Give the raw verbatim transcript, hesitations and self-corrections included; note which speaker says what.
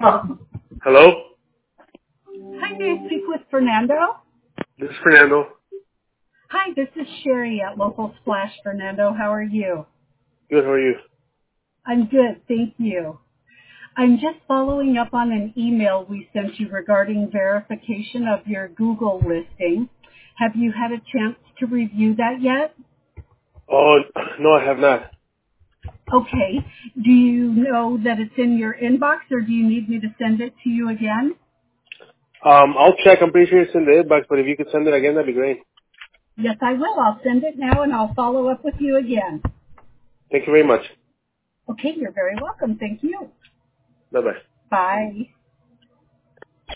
Speaker 1: Hello?
Speaker 2: Hi, may I speak with Fernando?
Speaker 1: This is Fernando.
Speaker 2: Hi, this is Sherry at Local Splash. Fernando, how are you?
Speaker 1: Good, how are you?
Speaker 2: I'm good, thank you. I'm just following up on an email we sent you regarding verification of your Google listing. Have you had a chance to review that yet?
Speaker 1: Oh, no, I have not.
Speaker 2: Okay. Do you know that it's in your inbox, or do you need me to send it to you again?
Speaker 1: Um, I'll check. I'm pretty sure it's in the inbox, but if you could send it again, that'd be great.
Speaker 2: Yes, I will. I'll send it now, and I'll follow up with you again.
Speaker 1: Thank you very much.
Speaker 2: Okay, you're very welcome. Thank you.
Speaker 1: Bye-bye.
Speaker 2: Bye.